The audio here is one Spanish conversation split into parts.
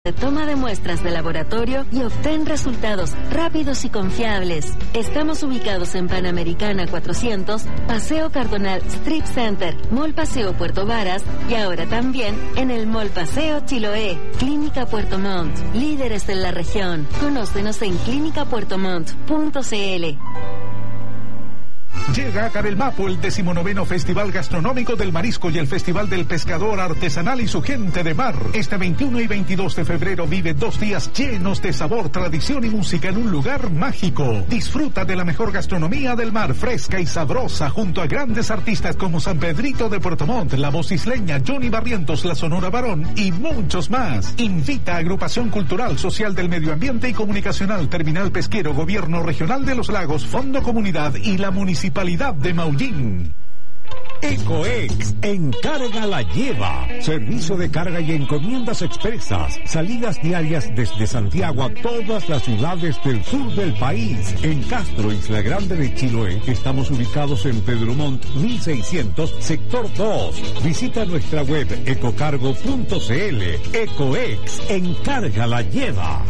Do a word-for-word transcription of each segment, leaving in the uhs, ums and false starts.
Toma de muestras de laboratorio y obtén resultados rápidos y confiables. Estamos ubicados en Panamericana cuatrocientos, Paseo Cardonal Strip Center, Mall Paseo Puerto Varas y ahora también en el Mall Paseo Chiloé. Clínica Puerto Montt, líderes en la región. Conócenos en clínica puerto montt punto c l. Llega a Carelmapo el decimonoveno Festival Gastronómico del Marisco y el Festival del Pescador Artesanal y su gente de mar. Este veintiuno y veintidós de febrero vive dos días llenos de sabor, tradición y música en un lugar mágico. Disfruta de la mejor gastronomía del mar, fresca y sabrosa, junto a grandes artistas como San Pedrito de Puerto Montt, La Voz Isleña, Johnny Barrientos, La Sonora Barón y muchos más. Invita a Agrupación Cultural, Social del Medio Ambiente y Comunicacional, Terminal Pesquero, Gobierno Regional de los Lagos, Fondo Comunidad y la Municipalidad de Maullín. Ecoex, encarga la lleva. Servicio de carga y encomiendas expresas. Salidas diarias desde Santiago a todas las ciudades del sur del país. En Castro, Isla Grande de Chiloé, estamos ubicados en Pedro Montt mil seiscientos, sector dos. Visita nuestra web ecocargo punto c l. Ecoex, encarga la lleva.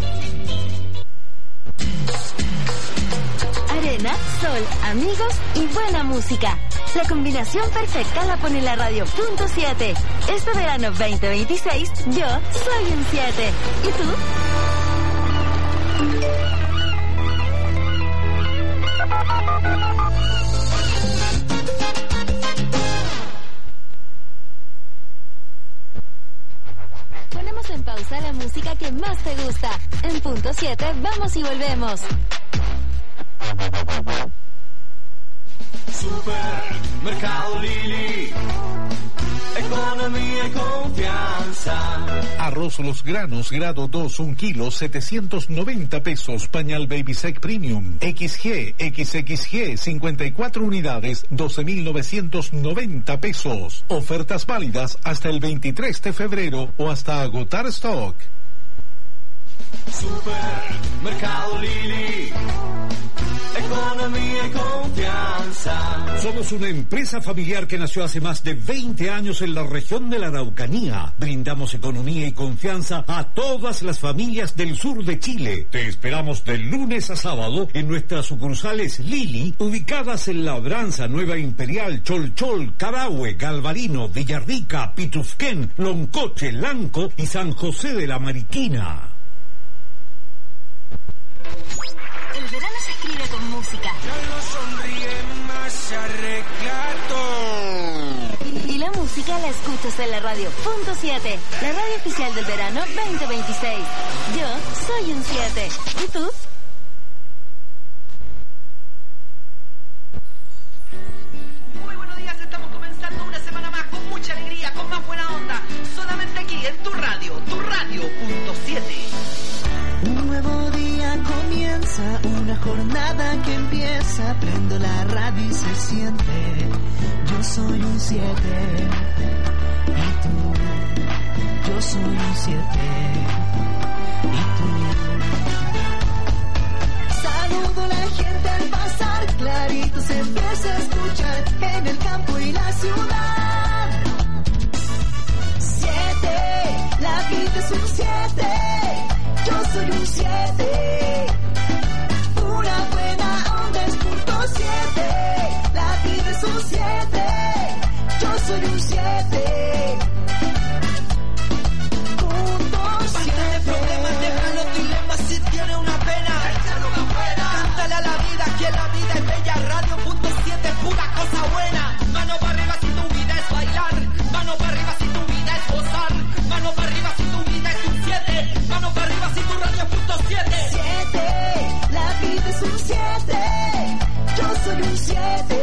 Arena, sol, amigos y buena música. La combinación perfecta la pone la radio punto siete. Este verano veinte veintiséis, yo soy un siete. ¿Y tú? Ponemos en pausa la música que más te gusta. En punto siete vamos y volvemos. Supermercado Lili, economía y confianza. Arroz Los Granos, grado dos, un kilo, setecientos noventa pesos. Pañal Baby Sec Premium, X G, X X G, cincuenta y cuatro unidades, doce mil novecientos noventa pesos. Ofertas válidas hasta el veintitrés de febrero o hasta agotar stock. Supermercado Lili, economía y confianza. Somos una empresa familiar que nació hace más de veinte años en la región de la Araucanía. Brindamos economía y confianza a todas las familias del sur de Chile. Te esperamos de lunes a sábado en nuestras sucursales Lili, ubicadas en Labranza, Nueva Imperial, Cholchol, Carahue, Galvarino, Villarrica, Pitufquén, Loncoche, Lanco y San José de la Mariquina. El verano se escribe con música. Ya no sonríe más arreglado. Y, y la música la escuchas en la radio punto siete, la radio oficial del verano veinte veintiséis. Yo soy un siete. ¿Y tú? Muy buenos días, estamos comenzando una semana más con mucha alegría, con más buena onda. Solamente aquí en tu radio, tu radio punto siete. Un nuevo día comienza, una jornada que empieza, prendo la radio y se siente, yo soy un siete, y tú, yo soy un siete, y tú. Saludo a la gente al pasar, clarito se empieza a escuchar, en el campo y la ciudad. Siete, la vida es un siete. Yo soy un siete, pura buena onda es punto siete, la vida es un siete, yo soy un siete, punto siete. Basta de problemas, deja los dilemas, si tiene una pena, échalo afuera. Cántale a la vida que la vida es bella, radio punto siete, pura cosa buena. Mano para arriba si tu vida es bailar, mano para arriba si tu vida es gozar, mano para arriba si tu vida es un siete, mano para arriba si tu radio es punto siete. Siete, la vida es un siete, yo soy un siete,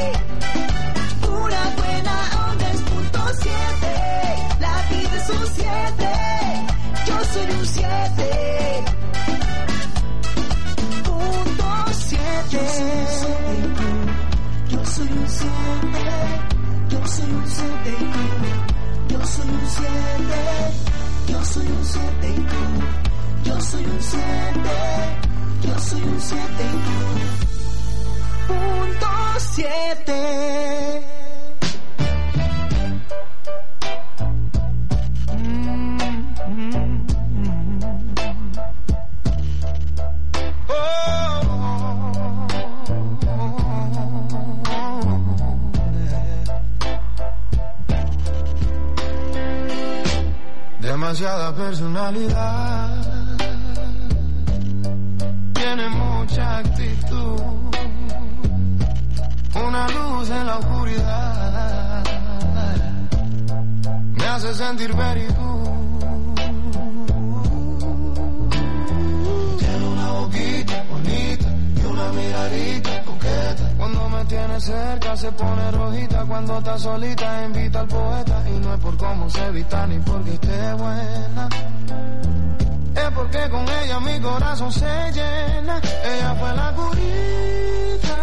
pura buena onda es punto siete, la vida es un siete, yo soy un siete, punto siete. Yo soy un siete, yo soy un siete, yo soy un siete, yo soy un siete y tú. Yo soy un siete, yo soy un siete y tú. Punto siete. Mm, mm, mm. demasiada personalidad, tiene mucha actitud, una luz en la oscuridad, me hace sentir very good. Tiene una boquita bonita y una miradita coqueta. Cuando me tiene cerca se pone rojita. Cuando está solita invita al poeta. Y no es por cómo se vista ni porque esté buena, es porque con ella mi corazón se llena. Ella fue la curita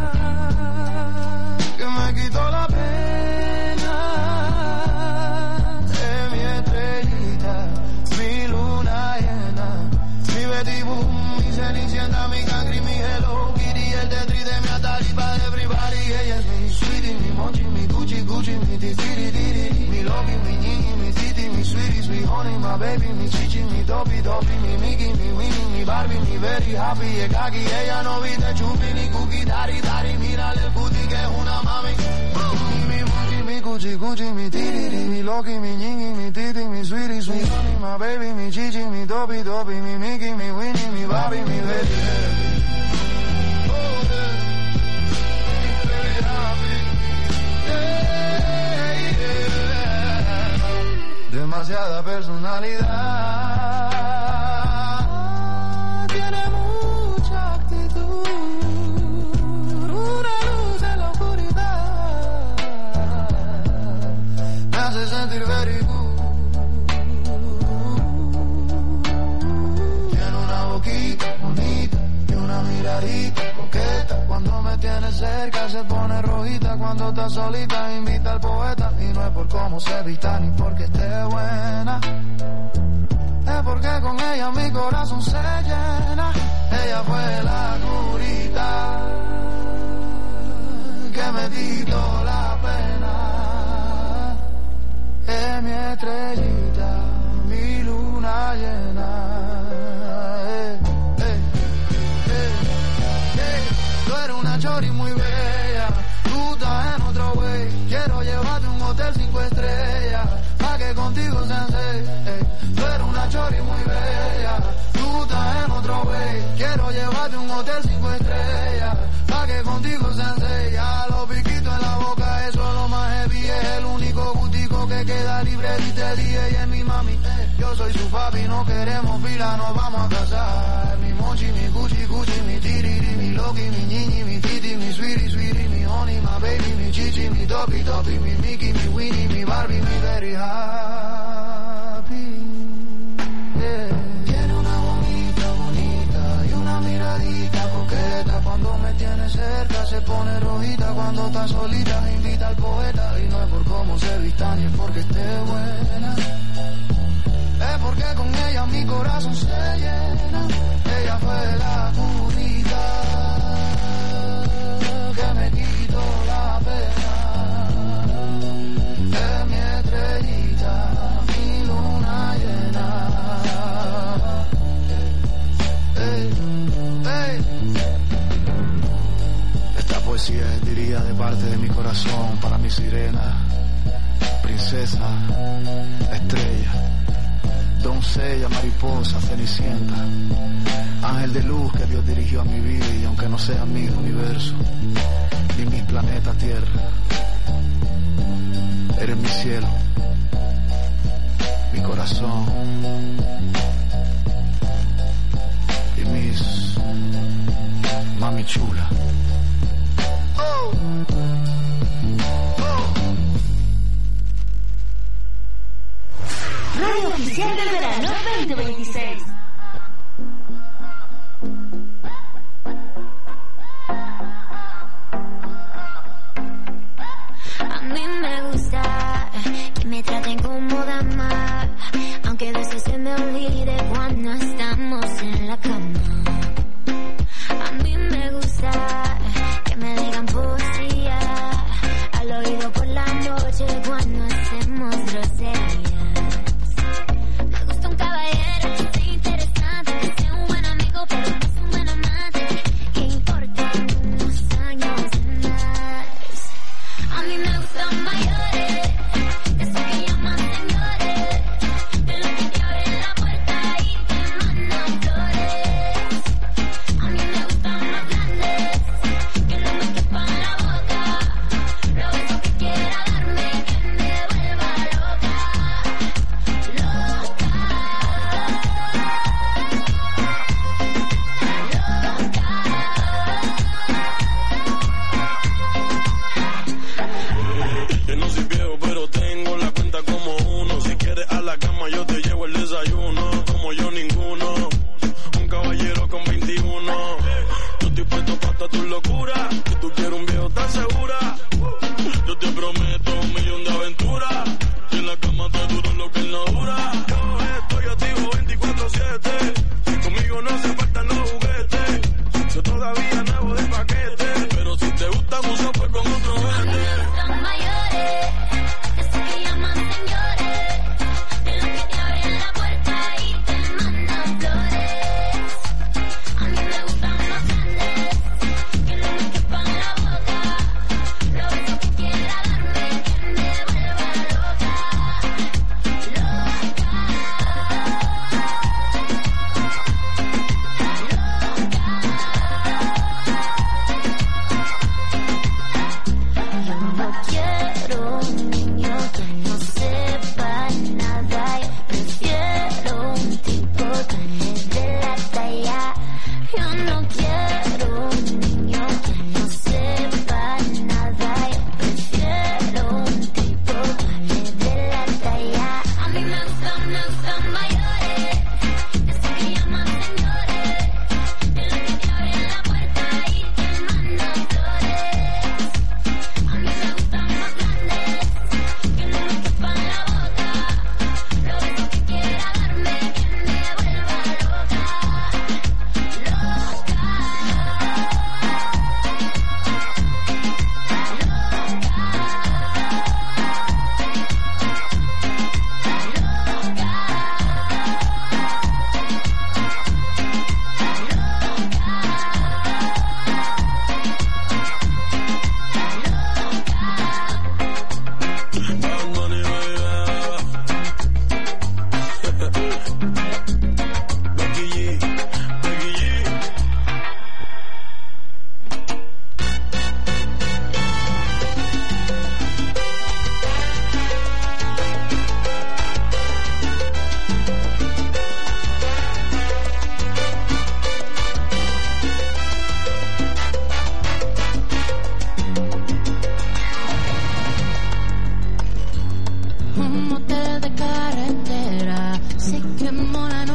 que me quitó la pena. Es mi estrellita, mi luna llena, mi Betty Boom, mi Cenicienta, mi Cangri, mi Hello Kitty, el Tetris de mi Atalipa de everybody. Ella es mi sweetie, mi mochi, mi Gucci, Gucci, mi titiri, tiri, mi Loki, mi Ñiñi, mi Titi, mi sweetie, sweet honey, my baby, mi chichi, mi topi, topi, mi Mickey, mi Winnie, mi Barbie, mi very happy, es kaki. Ella no viste chupi ni cookie, dari, dari, mírale el cutie que es una mami. Mi mochi, mi Gucci, Gucci, mi titiri, mi Loki, mi Ñiñi, mi Titi, mi sweetie, sweet honey, my baby, mi chichi, mi topi, topi, mi Mickey, mi Winnie, mi Barbie, mi very happy. Demasiada personalidad, tiene mucha actitud, una luz en la oscuridad, me hace sentir very good. Tiene una boquita bonita y una miradita coqueta. Cuando me tiene cerca se pone rojita. Cuando está solita invita al poeta. Y no es por cómo se vista ni porque esté buena, es porque con ella mi corazón se llena. Ella fue la curita que me quitó la pena. Es mi estrellita, mi luna llena. Eh, eh, eh, eh. Tú eres una chori muy bella, tú estás en otro way. Quiero llevarte a un hotel cinco estrellas, pa' que contigo se eh. Tú eres una chori muy bella, tú estás en otro way. Quiero llevarte a un hotel cinco estrellas, pa' que contigo se enseña. Los piquitos en la boca, eso es lo más heavy. Es el único gustico que queda libre. Y te dije, ella es mi mami, eh. Yo soy su papi, no queremos fila, nos vamos a casar. Mi mochi, mi Gucci, Gucci, mi tiriri, mi Loki, mi Ñiñi, mi Titi, mi sweetie, sweetie, mi honey, my baby, mi chichi, mi topi, topi, mi Mickey, mi Winnie, mi Barbie, mi very happy. Yeah. Tiene una bonita, bonita y una miradita coqueta. Cuando me tiene cerca se pone rojita. Cuando está solita invita al poeta. Y no es por cómo se vista ni es porque esté buena, es porque con ella mi corazón se llena. Ella fue la curita que me quitó la pena. Es mi estrellita, mi luna llena. Hey, hey. Esta poesía es, diría, de parte de mi corazón para mi sirena, princesa, estrella, doncella, mariposa, cenicienta, ángel de luz que Dios dirigió a mi vida. Y aunque no sea mi universo ni mi planeta Tierra, eres mi cielo, mi corazón y mis mami chula. Oh. Oh. Radio Oficial del Verano veinte veintiséis. A mí me gusta que me traten como dama, aunque a veces se me olvida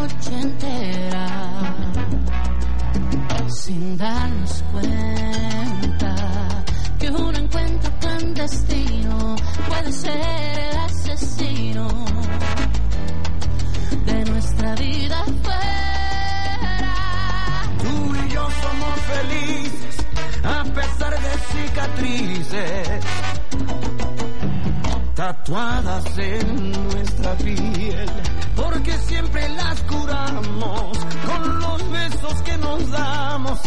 noche entera sin darnos cuenta que un encuentro clandestino puede ser el asesino de nuestra vida fuera. Tú y yo somos felices a pesar de cicatrices tatuadas en nuestra piel, porque siempre las curamos con los besos que nos damos,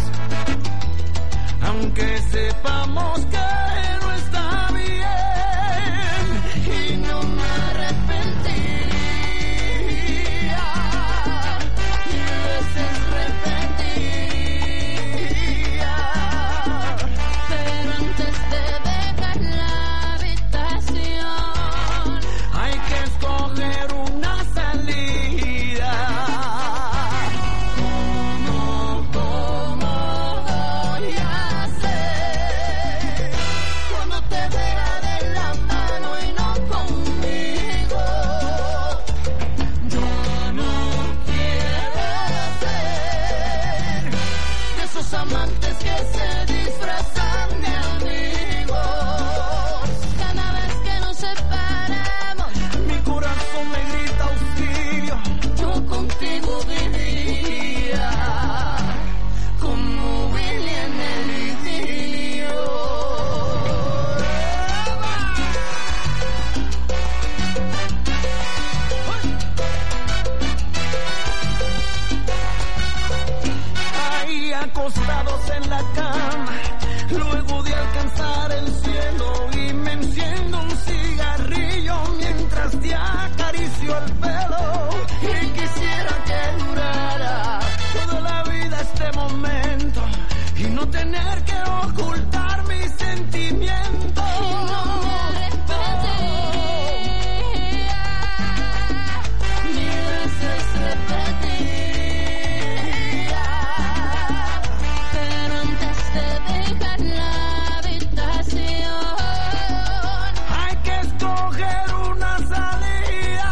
aunque sepamos que no está bien, y no me arrepentiría, y a veces repentiría, pero antes de dejar la habitación hay que escoger una salida. ¿Cómo, cómo voy a hacer cuando te vea de la mano y no conmigo? Yo no quiero ser de esos amantes que se disfrazan de amigos. cada vez que nos separamos. Mi corazón me grita auxilio, Yo contigo vivía como Willy en el idilio. Ahí acostados en la cama, luego de alcanzar el cielo, y me enciendo un cigarrillo mientras te acaricio el pelo. Y quisiera que durara toda la vida este momento y no tener que ocultar mis sentimientos. mil veces repetiría, pero antes de dejar la habitación Hay que escoger una salida.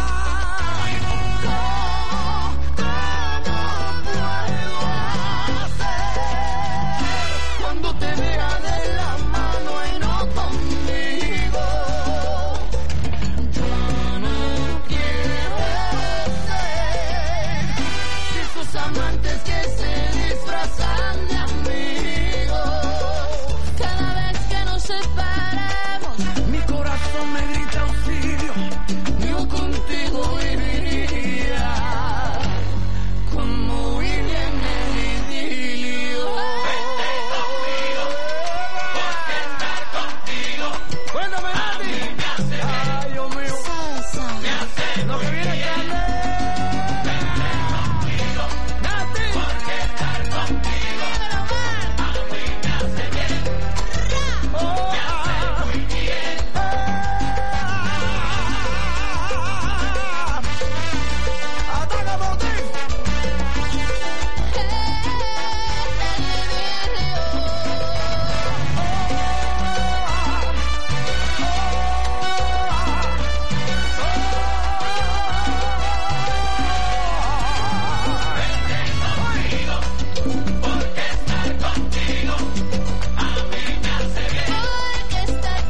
¿Cómo, cómo puedo hacer cuando te vea de la mano y no conmigo? Yo no quiero ser de esos amantes que se disfrazan de amigos. cada vez que nos separamos. Mi corazón me grita auxilio, yo contigo viviría como Willy en el idilio. Cuéntame, Nati. Ay, Dios mío. Lo que viene es grande. Nati. Oh, ah. Ataca, Monty. Porque estar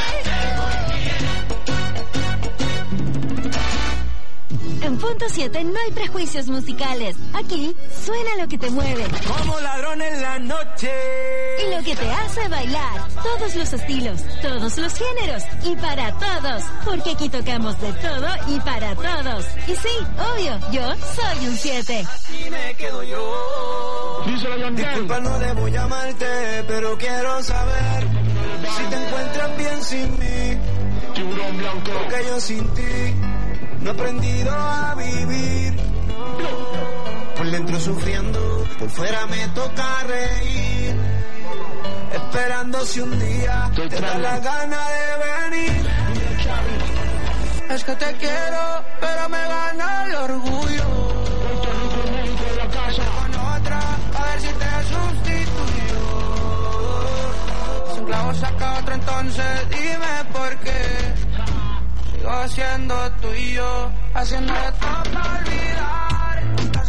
contigo. En Punto siete no hay prejuicios musicales. Aquí suena lo que te mueve Como ladrón en la noche. y lo que te hace bailar. Todos los estilos, todos los géneros y para todos. Porque aquí tocamos de todo y para todos. Y sí, obvio, yo soy un siete. Aquí me quedo yo. Disculpa, no debo llamarte, pero quiero saber si te encuentras bien sin mí. Tiburón blanco. Porque yo sin ti no he aprendido a vivir. Por dentro sufriendo, por fuera me toca reír. Esperando si un día te da la gana de venir. Es que te quiero, pero me gana el orgullo. Con otra, a ver si te sustituyo. Si un clavo saca otro, entonces dime por qué. Sigo siendo tuyo, haciendo de todo para olvidar.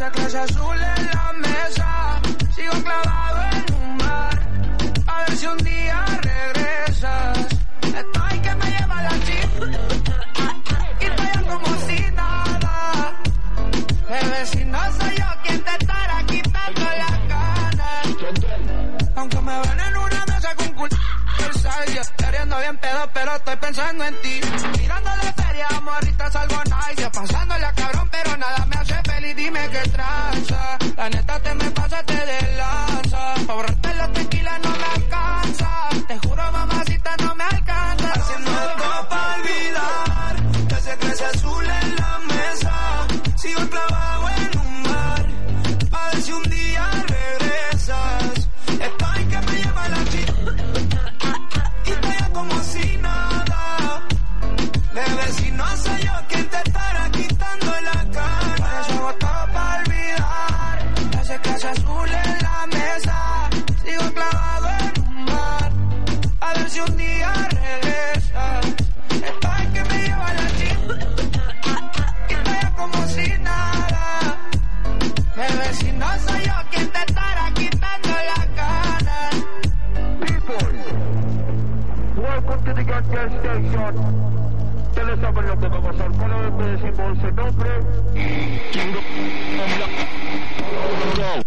esa clase azul en la mesa. Sigo clavado en un mar, a ver si un día regresas. Estoy que me lleva la chica y estoy como si nada. Bebé, si no soy yo quien te estará quitando la gana. Aunque me ven en una mesa con culo yo queriendo bien pedo, pero estoy pensando en ti. Mirando la feria, morrita, salgo nice. Pasándole a cabrón, pero nada me hace feliz. Dime qué tranza. La neta te me pasaste de lanza. Pa' borrarte la tequila no me alcanza. Te juro, mamacita, no me alcanza. Haciendo todo pa' olvidar que ese clase azul en la mesa. Sigo clavado en un mar, a ver si un día regresas. Estoy que me lleva la chica y estoy como si nada. Bebé, si no soy yo quien te estará quitando la cara. Por eso hago todo pa' olvidar ese clase azul en la mesa. Sigo clavado en un mar, a ver si un día regresas. Estoy que me lleva la chica y estoy como si nada. Bebé, si no soy yo quien te estará quitando la gana. Welcome to the gas station. Ustedes saben lo que va a pasar. Cada vez que decimos ese nombre, go.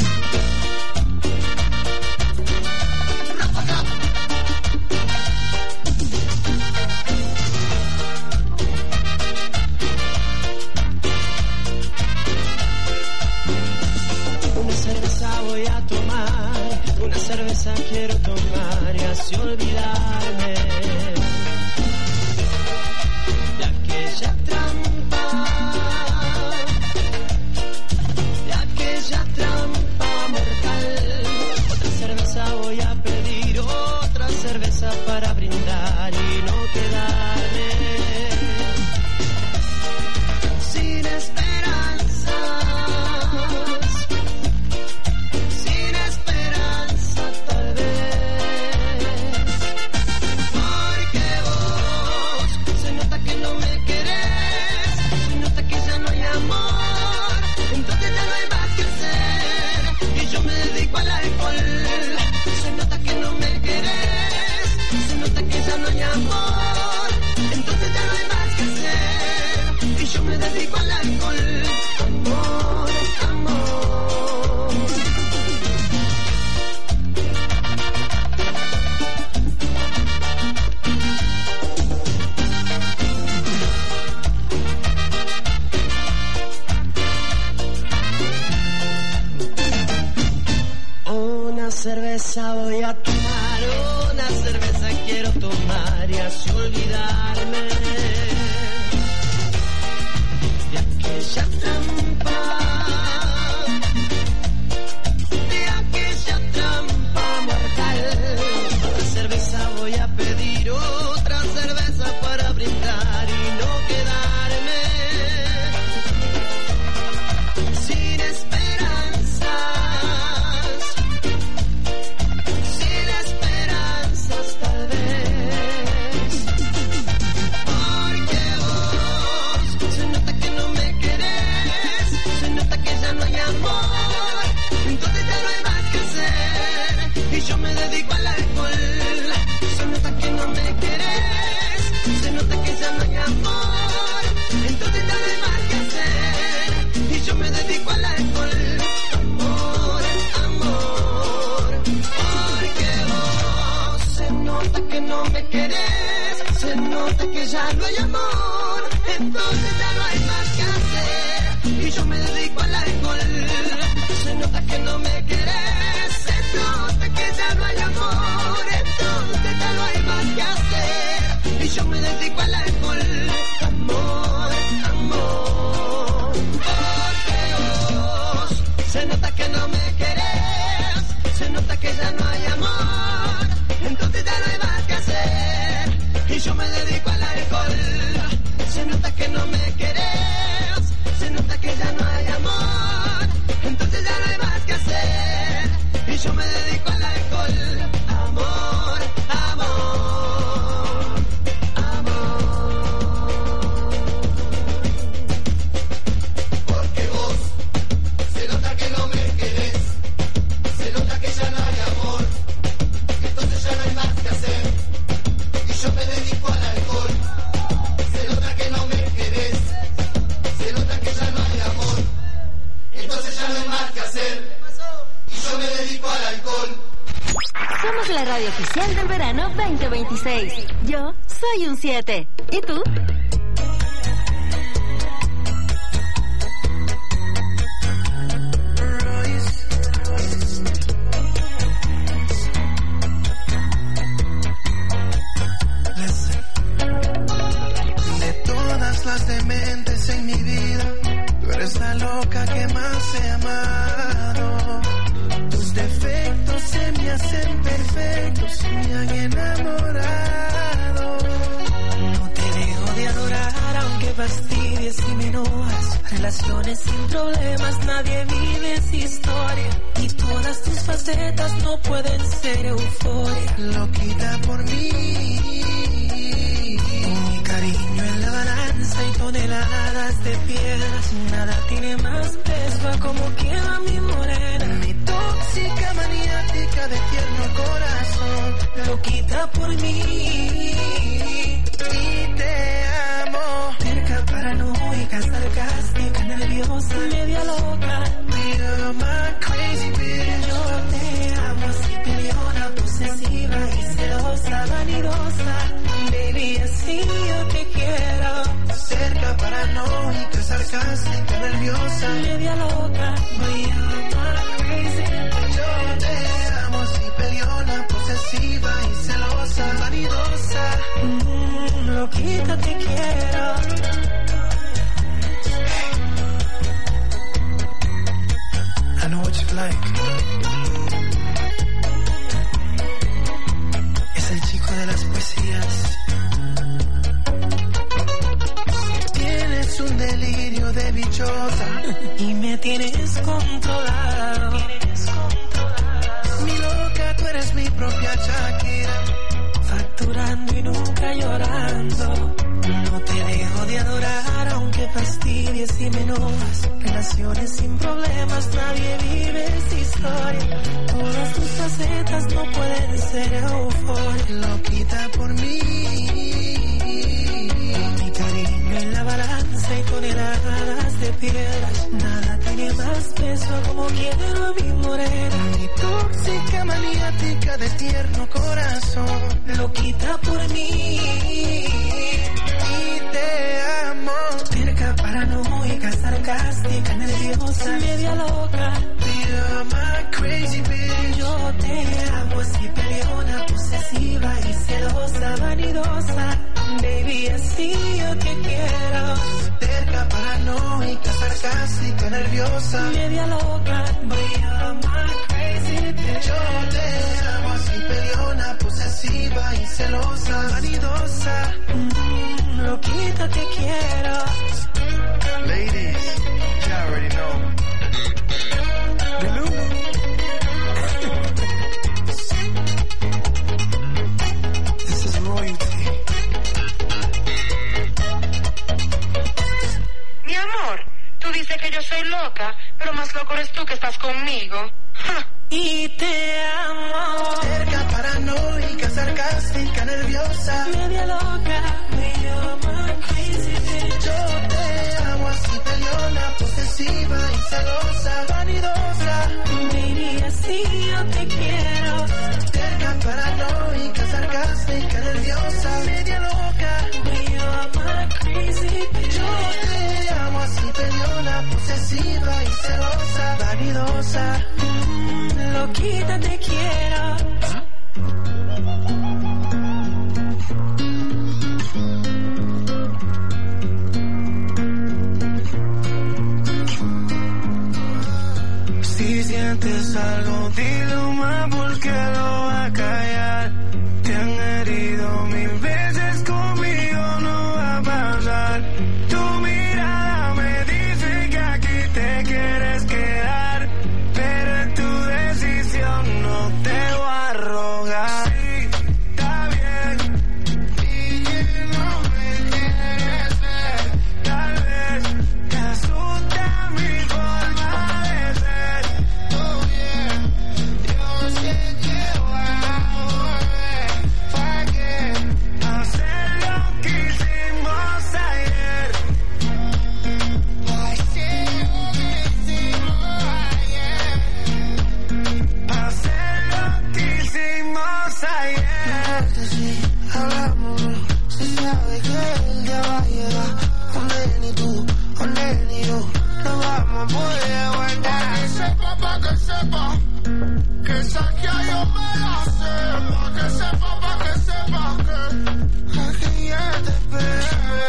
Una cerveza voy a tomar, una cerveza quiero tomar y así olvidarme de aquella trampa, de aquella trampa mortal. Otra cerveza voy a pedir, otra cerveza para brindar y no quedarme sin esperanzas. Sin esperanza tal vez, porque vos se nota que no me querés, se nota que ya no hay amor, entonces ya no hay más que hacer y yo me dedico al alcohol. Se nota que no me querés, se nota que ya no hay amor, entonces ya no hay más que hacer y yo me dedico al alcohol. Amor, amor. Una cerveza voy a tomar, una cerveza quiero tomar y así olvidarme de aquella trampa, de aquella trampa mortal. Otra cerveza voy a pedir, otra cerveza para brindar y no quedarme sin esperanzas, sin esperanzas tal vez, porque vos se nota que no me querés, se nota que ya no hay amor, entonces ya no hay más que hacer y yo me dedico al alcohol. Se nota que no me querés, se nota que ya no hay amor, entonces ya no hay más que hacer y yo me dedico al alcohol. Amor, amor, porque vos se nota que no me querés, se nota que ya no hay amor, entonces ya no hay más que hacer y yo me dedico al alcohol. Se nota que no me querés, se nota que ya no hay amor, entonces ya no hay más que hacer y yo me dedico al alcohol. Amor, amor, porque vos se nota que no me querés, se nota que ya no hay amor, entonces ya no hay más que hacer y yo me dedico al alcohol. Se nota que no me querés, se nota que ya no hay amor, entonces ya no hay más que hacer y yo me dedico al alcohol. Amor, amor, amor, porque vos Somos la radio oficial del verano veinte veintiséis. Yo soy un siete. ¿Y tú? De todas las dementes en mi vida, tú eres la loca que más he amado. Tus defectos se me hacen perfectos, me han enamorado. No te dejo de adorar aunque fastidies y me enojas. Relaciones sin problemas, nadie vive esa historia. Y todas tus facetas no pueden ser euforia. Loquita por mí, con mi cariño en la balanza y toneladas de piedras. Nada tiene más peso a como queda mi morena. Mi tóxica maniática de tierno corazón. Loquita por mí y te amo. Terca, paranoica, sarcástica, nerviosa, media loca. You're my crazy bitch. Yo te amo así peleona, posesiva y celosa, vanidosa. Baby, así yo te quiero. Cerca, paranoica, sarcástica, nerviosa, media loca. You're my crazy bitch. Yo te amo así peleona, posesiva y celosa, vanidosa. Mm, loquita te quiero. I know what you like. Es el chico de las poesías. Tienes un delirio de bichota y me tienes controlado. Mi loca, tú eres mi propia Shakira, facturando y nunca llorando. No te dejo de adorar aunque fastidies y me enojas. Relaciones sin problemas, nadie vive esa historia. Todas tus facetas no pueden ser euforia. Loquita por mí, mi cariño en la balanza y toneladas de piedras. Nada tiene más peso como quiero a mi morena. Mi tóxica maniática de tierno corazón. Loquita por mí y te amo. Terca, paranoica, sarcástica, nerviosa, media loca. You're my crazy bitch. Yo te amo así peleona, posesiva y celosa, vanidosa. Baby, así yo te quiero. Terca, paranoica, sarcástica, nerviosa, media loca. You're my crazy bitch. Yo te amo así peleona, posesiva y celosa, vanidosa. Mm, loquita te quiero. Ladies, you already know. Belulu. This is royalty. Mi amor, tú dices que yo soy loca, pero más loco eres tú que estás conmigo. ¡Ja! Y te amo. Cerca, paranoica, sarcástica, nerviosa, media loca. You're my crazy bitch. Yo te amo así peleona, posesiva y celosa, vanidosa. Baby, así yo te quiero. Cerca, paranoica, sarcástica, nerviosa, media loca. You're my crazy bitch. Yo te amo así peleona, posesiva y celosa, vanidosa. Loquita te quiero. Si sientes algo, dilo más porque lo va a callar. Te han herido mil veces, conmigo no va a pasar. Tu mirada me dice que aquí te quieres quedar, pero en tu decisión no te voy a rogar. Sí, está bien, y que no me quieres ver. Tal vez te asusta mi forma de ser. Oh yeah, yo sé que voy a volver. ¿Pa' qué sepa, pa' que sepa. Que saquea yo me la sé. Pa' que sepa, pa' que sepa. Que aquí ya te esperé.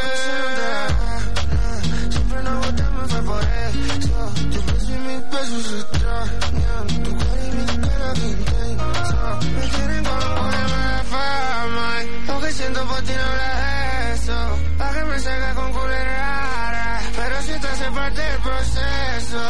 Siempre no aguanté, me fue por eso. Tu beso y mis besos se extrañan. Tu cara y mi cara que intensa. Me quieren como una fama. Lo que siento por ti no habla de eso. Pa' que me salga con culera rara. Pero si te hace parte del proceso.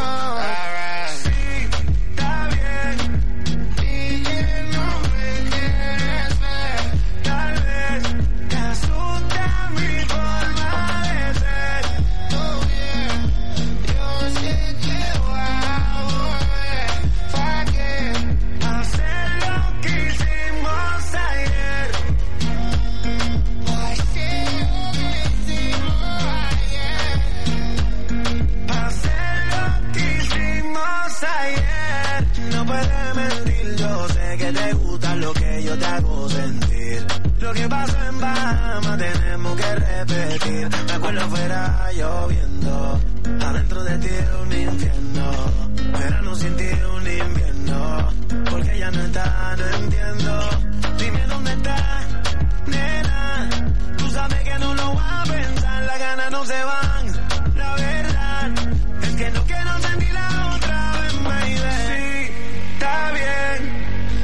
Lo que pasó en Bahamas tenemos que repetir. Me acuerdo afuera lloviendo, adentro de ti un infierno. Verano sin ti un invierno, porque ya no está, no entiendo. Dime dónde está, nena. Tú sabes que no lo vas a pensar, las ganas no se van. La verdad es que no quiero sentirla otra vez, baby. Sí, está bien.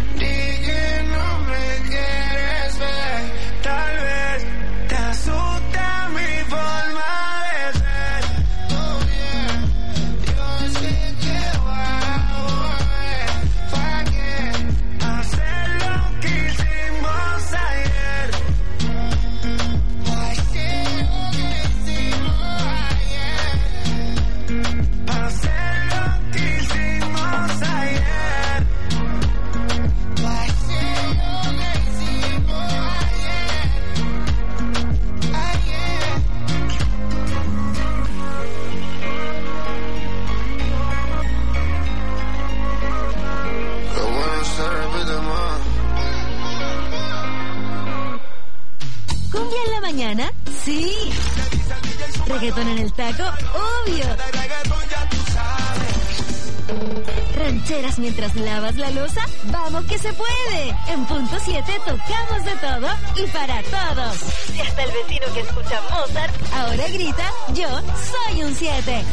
Sí. Reggaetón en el taco, obvio. Rancheras mientras lavas la loza, vamos que se puede. En punto siete tocamos de todo y para todos. Y hasta el vecino que escucha Mozart ahora grita, yo soy un siete.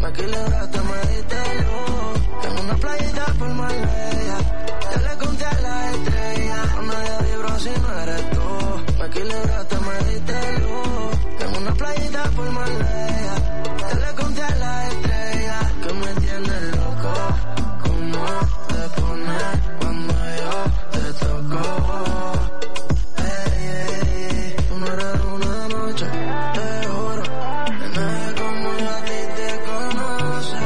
Por Marbella, yo le conté a la con nadie vibro si no eres tú. Me equilibraste, me diste luz. En una playita por Marbella, te le conté a la estrella que me tienes loco. ¿Cómo te pones cuando yo te toco? Ey, ey, tú no eres una noche, te juro, de nadie como yo a ti te conoce.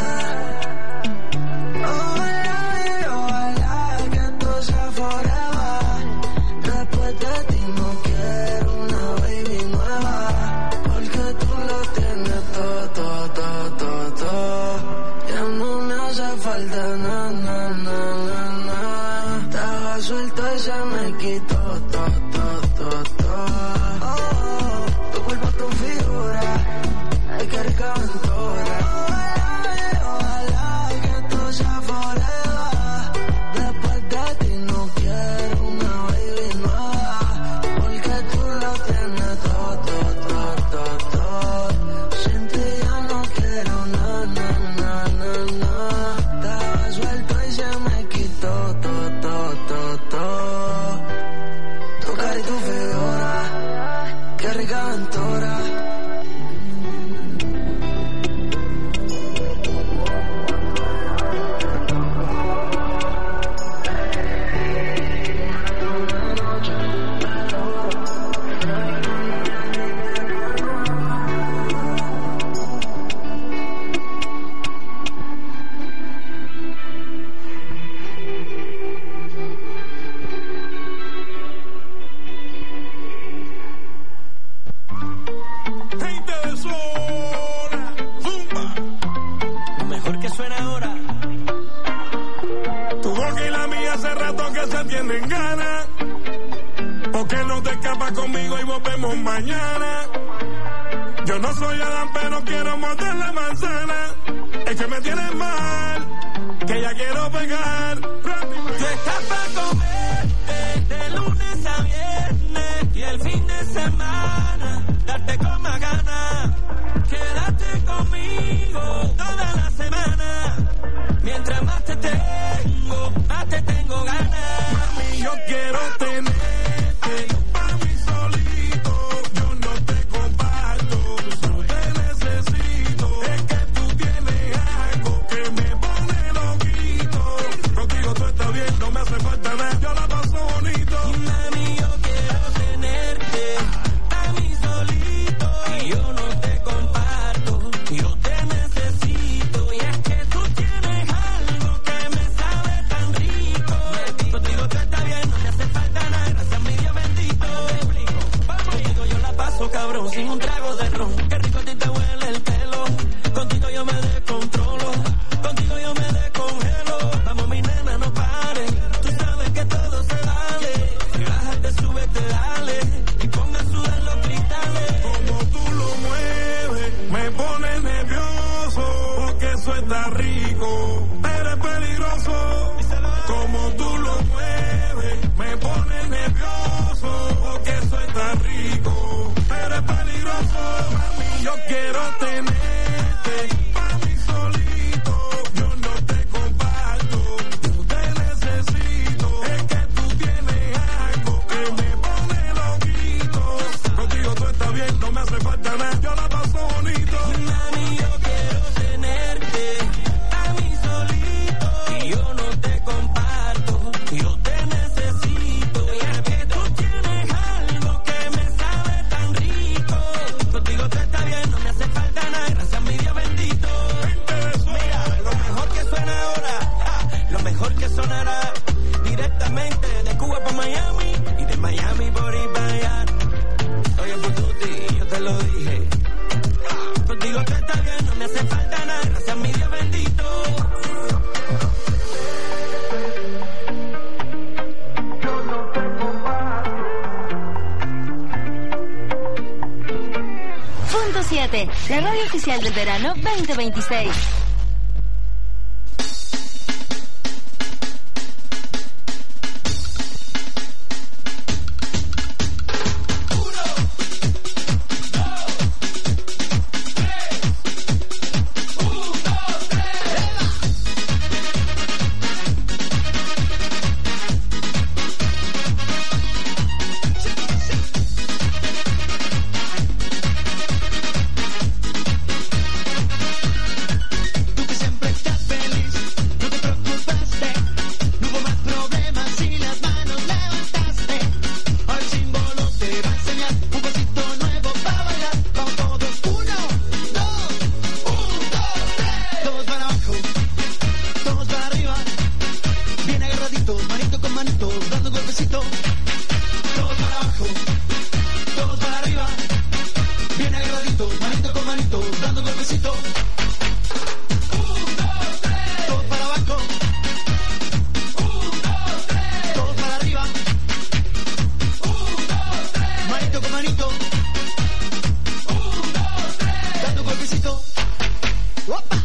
Ojalá y ojalá que esto sea forever. Después de ti no quiero una baby nueva, porque tú lo tienes todo, todo, todo, todo, todo. Ya no me hace falta nada, nada, nada, nada. Estaba suelto y se me quitó todo, todo, todo, todo. Oh, tu cuerpo, tu figura, ay, qué rica aventura. Ojalá, ojalá que esto sea forever. Después de ti no quiero una baby nueva, porque tú lo tienes todo, todo, todo, todo, todo. Sin ti ya no quiero nada, nada, nada, nada. Estaba suelto y se me quitó todo, todo, todo, todo. Tu cara y tu figura, qué rica aventura. Gente de zona, zumba. Lo mejor que suena ahora. Tu boca y la mía hace rato que se tienen ganas. ¿Por qué no te escapas conmigo y volvemos mañana? Yo no soy Adán, pero quiero morder la manzana. Es que me tienes mal, que ya quiero pegar. Tú estás para comerte de lunes a viernes y el fin de semana darte con más ganas. Quédate conmigo toda la semana. Mientras más te tengo, más te tengo ganas. Mami, yo quiero tenerte pa' mí solito. Yo no te comparto, no te necesito. Es que tú tienes algo que me pone loquito. Contigo todo está bien, no me hace falta nada. Yo la paso bonito. Mami, yo quiero tenerte a mí solito. Y yo no te comparto, yo te necesito. Y es que tú tienes algo que me sabe tan rico. Contigo todo está bien, no me hace falta nada. Gracias a mi Dios bendito. Contigo yo la paso cabrón, sin un trago de ron. Qué rico a ti te huele el pelo. Contigo yo me descontrolo. Contigo yo me descongelo. Vamos mi nena, no pares. Tú sabes que todo se vale. Si bájate, súbete, dale. Y ponga a sudar los cristales. Como tú lo mueves, me pone nervioso. Porque eso está rico, eres peligroso. Como tú lo mueves, me pone nervioso. Porque eso está rico, eres peligroso. Mami, yo quiero tenerte pa' mí solito. Yo no te comparto, yo te necesito. Es que tú tienes algo que me pone loquito. Contigo todo está bien, no me hace falta nada. Yo la paso bonito. Mami, yo quiero tenerte a mí solito. Y yo no te comparto, yo te necesito. Y es que tú tienes algo que me sabe tan rico. Contigo todo está bien, no me hace falta nada. Gracias a mi Dios bendito. Mira, lo mejor que suena ahora, ja, lo mejor que sonará. Directamente de Cuba para Miami y de Miami por ir para allá. Oye, Pututi, yo te lo dije. Contigo todo está bien, no me hace falta nada. Gracias a mi Dios bendito. Punto siete, la radio oficial del verano veinte veintiséis. manito, manito con manito, dando golpecito. Todos para abajo, todos para arriba. Bien agarradito, manito con manito, dando golpecito. Un, dos, tres. Todos para abajo. Un, dos, tres. Todos para arriba. Un, dos, tres. Manito con manito. Un, dos, tres. Dando golpecito. ¡Opa!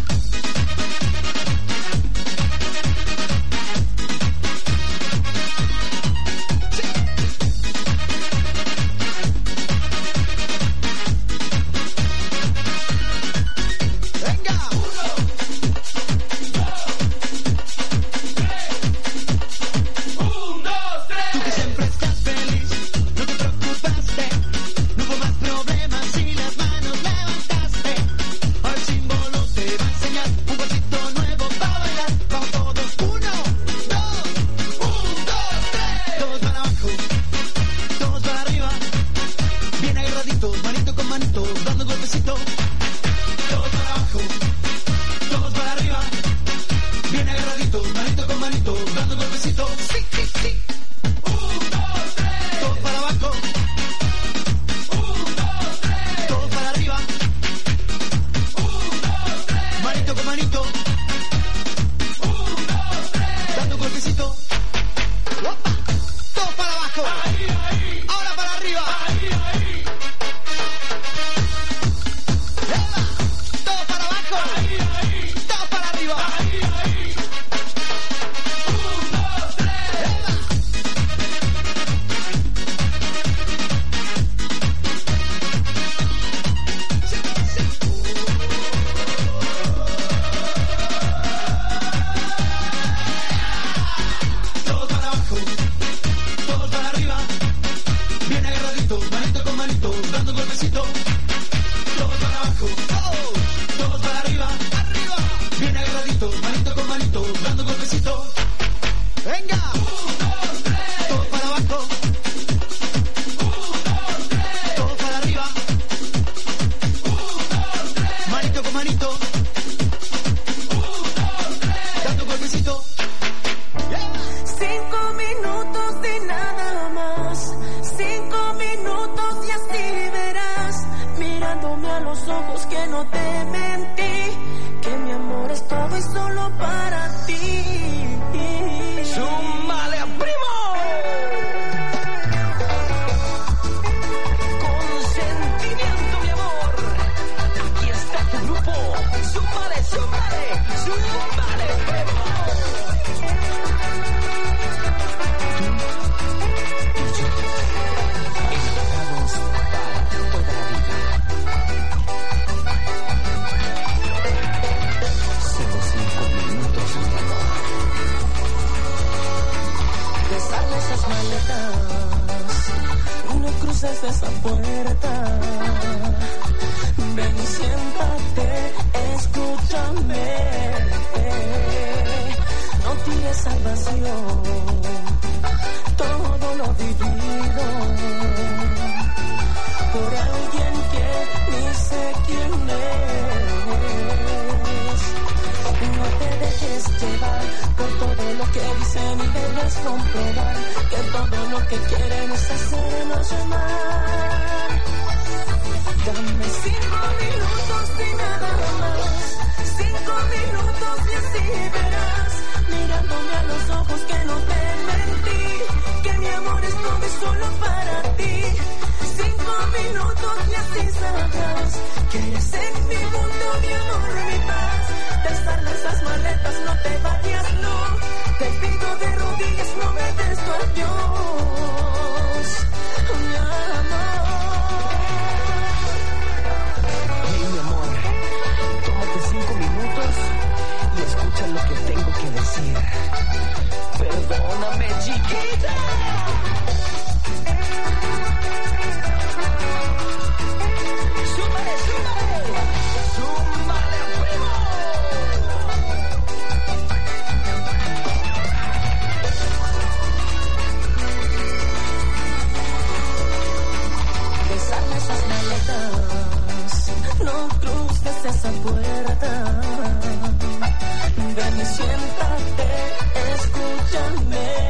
Ven y siéntate, escúchame.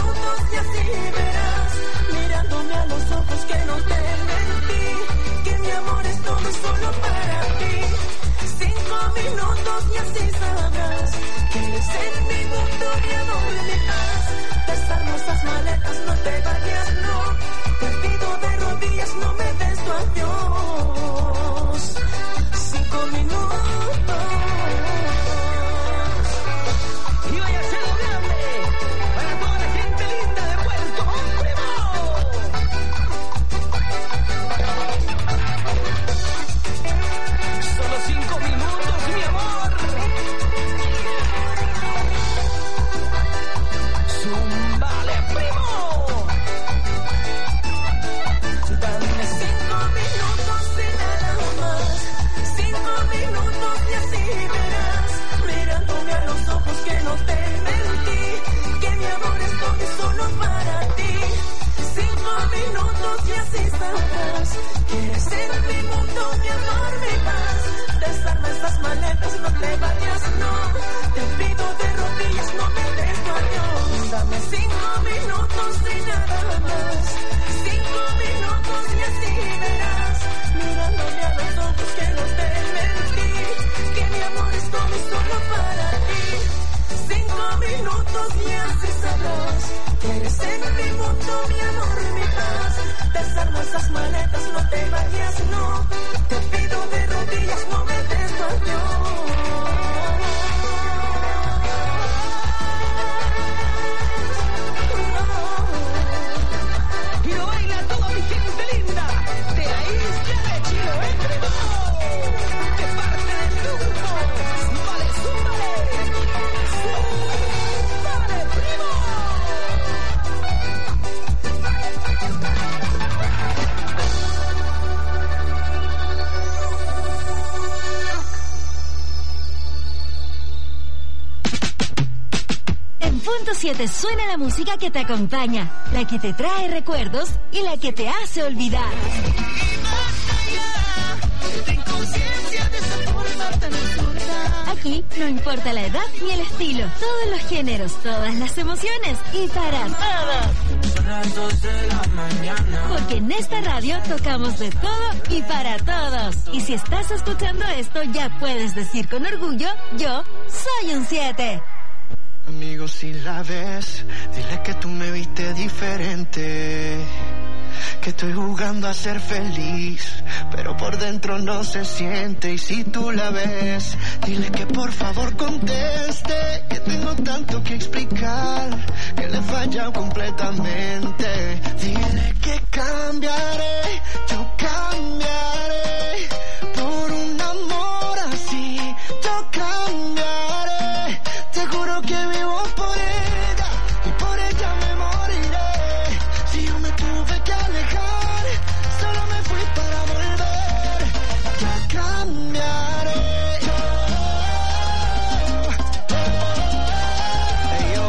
minutos y así verás, mirándome a los ojos que no te mentí, que mi amor es todo solo para ti. Cinco minutos y así sabrás que eres en mi mundo, mi amor, mi paz. Desarmo esas maletas, no te vayas, no. Te pido de rodillas, no me des tu adiós. Cinco minutos. Y vaya a ser grande para toda la gente linda de Puerto Primo. Solo cinco minutos, mi amor. Zumbale, primo. Dame cinco minutos y nada más. Cinco minutos y así verás, mirándome a los ojos que no te mentí, que mi amor es todo solo para ti. Cinco minutos y así sabrás que eres en mi mundo, mi amor, mi paz. Desarma esas maletas, no te vayas, no. Te pido de rodillas, no me des tu adiós. Dame cinco minutos y nada más. Cinco minutos y así verás, mirándome a los ojos que no te mentí, que mi amor es todo solo para ti. Cinco minutos y así sabrás que eres en mi mundo, mi amor, mi paz. Desarmo esas maletas, no te vayas, no. Te pido de rodillas, no me des tu adiós. Y lo baila toda mi gente linda de la isla de Chiloé, primo. De parte del grupo Zumbale, Zumbale. Zumbale, primo. En punto siete suena la música que te acompaña, la que te trae recuerdos y la que te hace olvidar. Aquí no importa la edad ni el estilo, todos los géneros, todas las emociones y para todos. Porque en esta radio tocamos de todo y para todos. Y si estás escuchando esto, ya puedes decir con orgullo, yo soy un siete. Amigo, si la ves, dile que tú me viste diferente, que estoy jugando a ser feliz, pero por dentro no se siente. Y si tú la ves, dile que por favor conteste, que tengo tanto que explicar, que le he fallado completamente. Dile que cambiaré, yo cambiaré, por un amor así, yo cambiaré. Te juro que vivo por ella y por ella me moriré. Si yo me tuve que alejar, solo me fui para volver. Ya cambiaré. Hey, yo.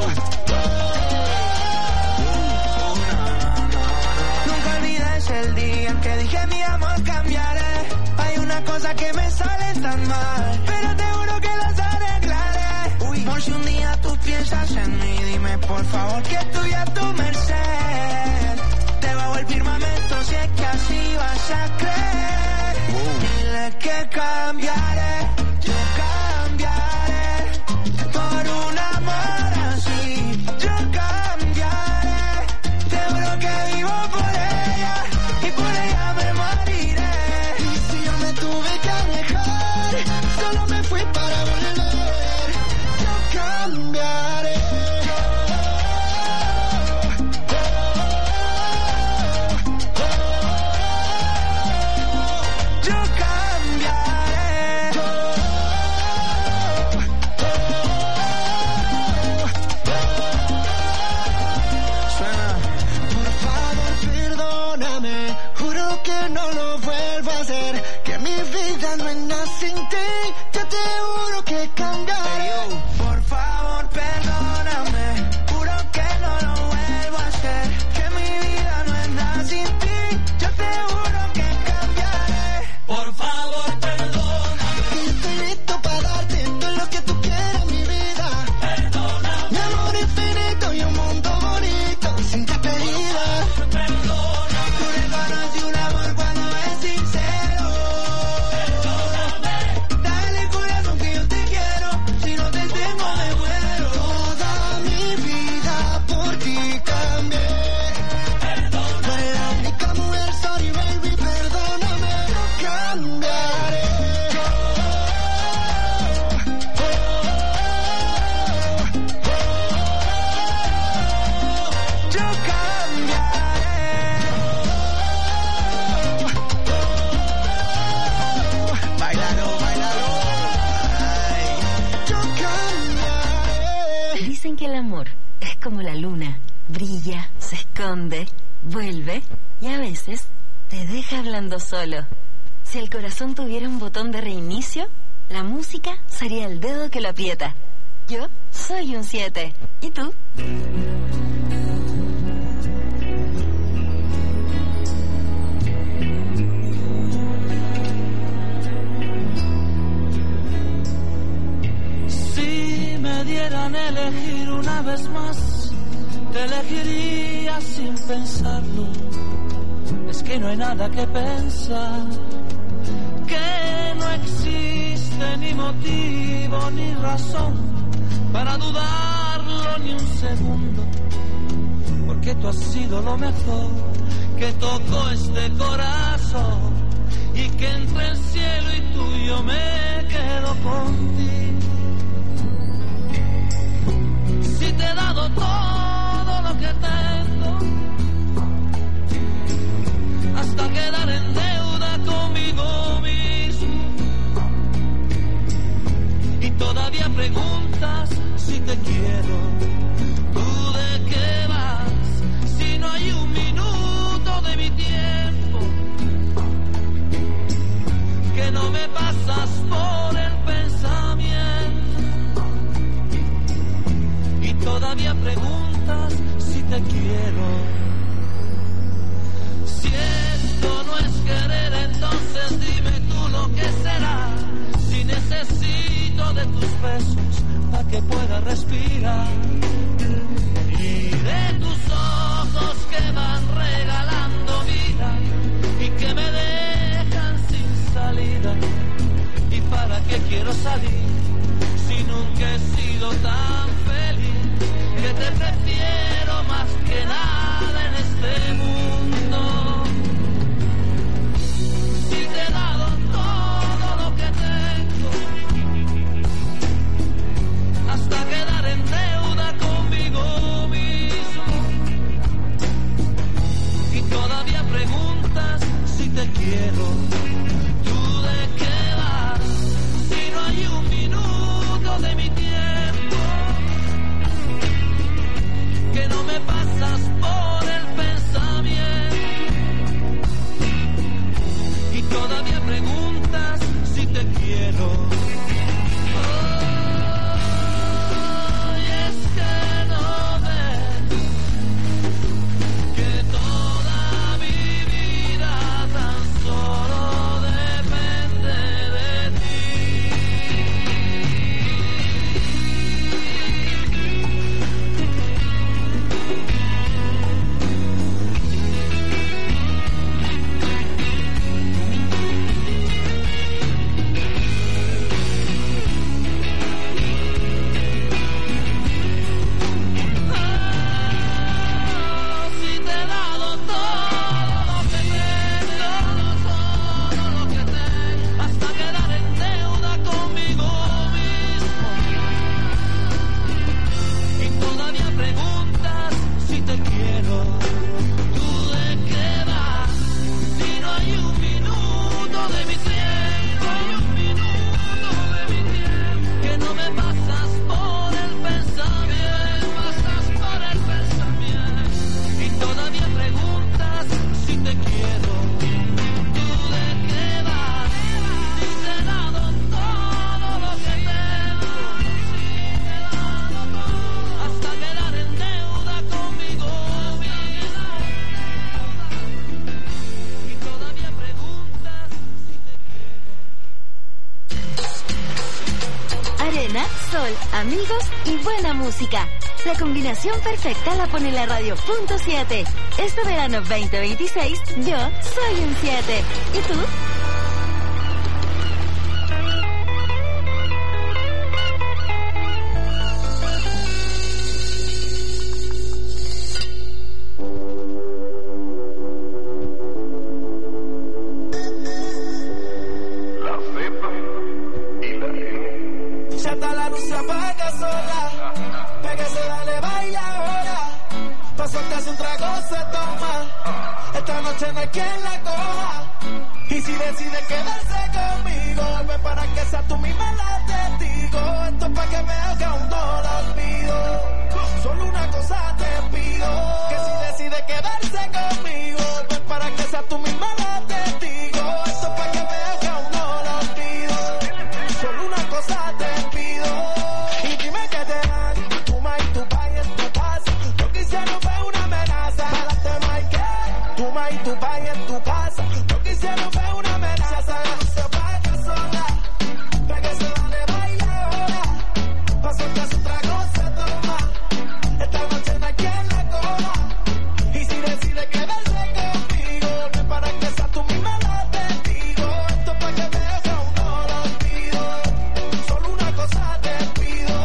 Nunca olvides el día en que dije mi amor cambiaré. Hay una cosa que me sale tan mal, pero te juro que las arreglaré. Por si un día tú piensas en mí, dime por favor que estoy a tu merced. Debajo el firmamento, si es que así vas a creer. Dile que cambiaré, yo cambiaré, por un amor así, yo cambiaré. Te juro que vivo por ella y por ella me moriré. Y si yo me tuve que alejar, solo me fui para volver. Cambiaré. Yo cambiaré. Suena. Por favor, perdóname, juro que no lo vuelvo a hacer, que mi vida no es nada sin ti. Yo te juro que cambiaré. Por favor, perdóname, juro que no lo vuelvo a hacer, que mi vida no es nada sin ti. Yo te juro que cambiaré. Por favor, perdóname. Y estoy listo para darte todo lo que tú quieras, mi vida. Perdóname. Mi amor infinito y un mundo bonito. es como la luna. Brilla, se esconde, vuelve y a veces te deja hablando solo. Si el corazón tuviera un botón de reinicio, la música sería el dedo que lo aprieta. Yo soy un siete. ¿Y tú? Si me dieran elegir una vez más, te elegiría sin pensarlo. Es que no hay nada que pensar, que no existe ni motivo ni razón para dudarlo ni un segundo, porque tú has sido lo mejor que tocó este corazón, y que entre el cielo y tú yo me quedo contigo. Si te he dado todo lo que tengo, hasta quedar en deuda conmigo mismo, y todavía preguntas si te quiero. ¿Tú de qué vas? Si no hay un minuto de mi tiempo que no me pasas por el pensamiento, y todavía preguntas si te quiero. Si esto no es querer, entonces dime tú lo que será. Si necesito de tus besos para que pueda respirar, y de tus ojos que van regalando vida y que me dejan sin salida. ¿Y para qué quiero salir si nunca he sido tan feliz? Que te prefiero más que nada en este mundo. Si te he dado todo lo que tengo, hasta quedar en deuda conmigo mismo, y todavía preguntas si te quiero. ¿Tú de qué vas? Si no hay un minuto de mi tiempo que no me pasas por el pensamiento, y todavía preguntas si te quiero. Oh, y es que no ves que toda mi vida tan solo depende de ti. Si te he dado todo lo que tengo, todo lo que tengo, hasta quedar en deuda conmigo mismo, y todavía preguntas si te quiero. ¿Tú de qué vas? Si no hay un minuto de mi tiempo, hay un minuto de mi tiempo que no me pasas por el pensamiento, pasas por el pensamiento, y todavía preguntas si te quiero. ¿Tú de qué vas? Si te he dado todo lo que tengo, hasta quedar en deuda conmigo mismo, y todavía preguntas si te quiero. Arena, sol, amigos y buena música. La combinación perfecta la pone la radio punto siete. Este verano veinte veintiséis, yo soy un siete. ¿Y tú? La cepa y la E. Ya está la luz, se apaga sola. Pégase, dale, baila ahora. Pa' soltarse un trago se toma. Esta noche no hay quien la coja. Y si decide quedarse conmigo, ven para que sea tú misma la testigo. Esto es pa' que veas que aún no la olvido. Solo una cosa te pido, que si decides quedarse conmigo, pues para que seas tú misma la testigo. Esto es para que veas que aún no lo olvido. Solo una cosa te pido, y dime que te dan. Tu ma y tu pa y en tu casa. Lo que hicieron fue una amenaza. Para darte más que tu ma y tu pa y en tu casa. Lo que hicieron fue una amenaza. Se paga sola, para que se vale baila ahora. Pa' soltarse otra cosa toma. Esta noche no hay quien la coja. Y si decide quedarse conmigo, no es para que seas tú misma la testigo. Esto es para que veas que aún no lo olvido. Solo una cosa te pido.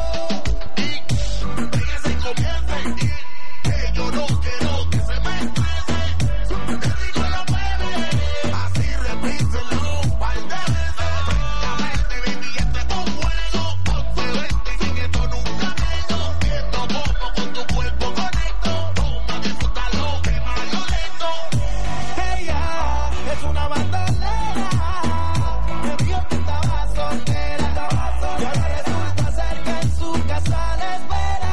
Y ella se comience, que yo no quiero que se me estrese. Te digo la bebé, así repíselo un par de veces. Francamente, baby, este es un juego. once veinte, sin esto nunca nego. Viendo poco con tu cuerpo conecto. Toma, disfrútalo, que malo lento. Ella es una bandolera. Me vio que estaba soltera. Y ahora resulta ser que en su casa la espera.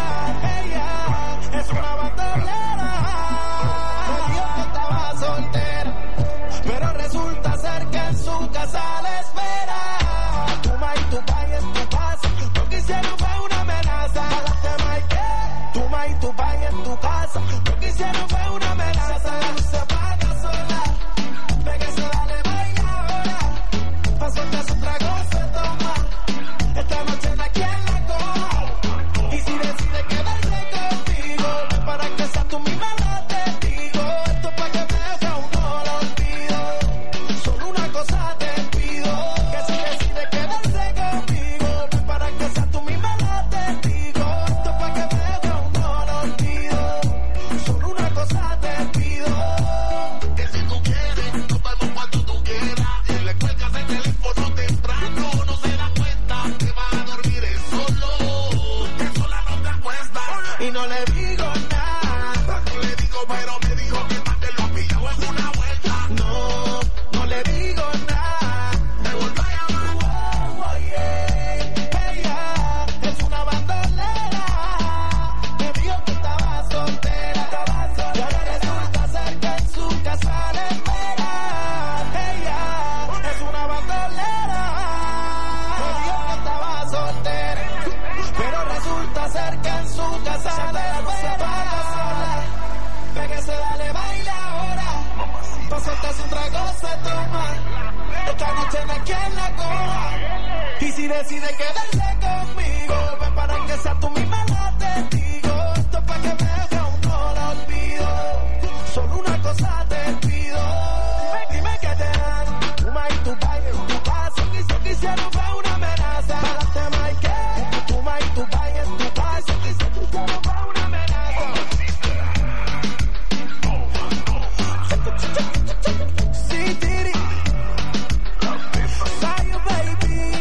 Ella es una bandolera. Me vio que estaba soltera. Pero resulta ser que en su casa la espera. Tu ma y tu pa y en tu casa. Lo que hicieron fue una amenaza. Date más que tu ma y tu pa y en tu casa. Lo que hicieron fue una amenaza. La luz se apaga sola. Pégase, dale, baila ahora. Pa' soltarse otra cosa toma. Esta noche no hay quien la coja. Y si decide quedarse contigo, no es para que seas tú misma la testigo. Esto es para que veas que aún no lo olvido. Solo una cosa te pido, que si decide quedarse conmigo, no es para que seas tú misma la testigo. Esto es para que veas que aún no lo olvido. Solo una cosa te pido, que si tú quieres, nos vemos cuando tú quieras. Y le cuelgas el teléfono temprano, no se da cuenta que va a dormir él solo, que sola no te acuestas. Y no le digo nada, no le digo, pero me dijo que más te lo ha pillado en una vuelta. No, no le digo nada, me vuelvo a llamar. Oh, oh, yeah. Ella es una bandolera. Me dijo que estaba soltera. Y ahora resulta ser que en su casa la espera. Ella es una bandolera. Me dijo que estaba soltera. Pero resulta ser que en su casa la espera. Pégase, dale, baila ahora. Pa' soltarse un trago se toma. Esta noche no hay quien la coja. Y si decide quedarse conmigo, ven para que sea tú misma la testigo. Esto es para que veas que aún no lo olvido. Solo una cosa te pido, dime que te dan. Tu ma y tu pa y en tu casa. Lo que hicieron fue una amenaza. Date más que tu ma y tu pa y en tu casa. Lo que hicieron fue una amenaza. Sí, Tiri. Fire, baby.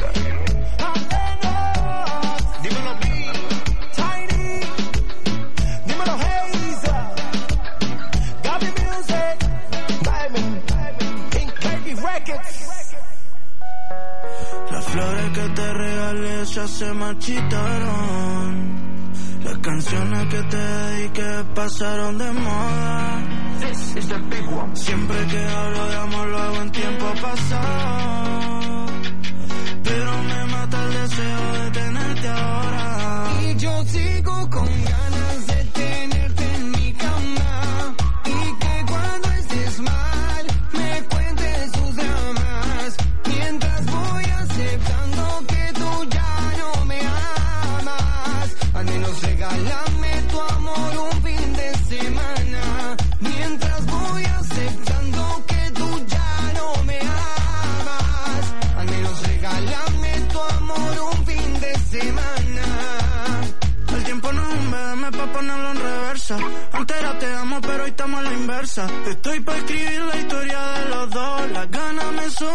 Alenos. Dímelo, B. Tiny. Dímelo, Hazel. Gaby Music. Diamond. King Baby Records. Las flores que te regalé ya se marchitaron. Las canciones que te dediqué pasaron de moda. Siempre que hablo de amor lo hago en tiempo pasado. Pero me mata el deseo de tenerte ahora. Y yo sigo con ganas de tenerte en mi cama. Y que cuando estés mal me cuentes tus dramas. Mientras voy aceptando que tú ya no me amas. Al menos regálame tu amor un fin de semana. Mientras voy aceptando que tú ya no me amas. Al menos regálame tu amor un fin de semana. El tiempo no es un B M pa' ponerlo en reversa. Antes era te amo, pero hoy estamos a la inversa. Estoy pa' escribir la historia de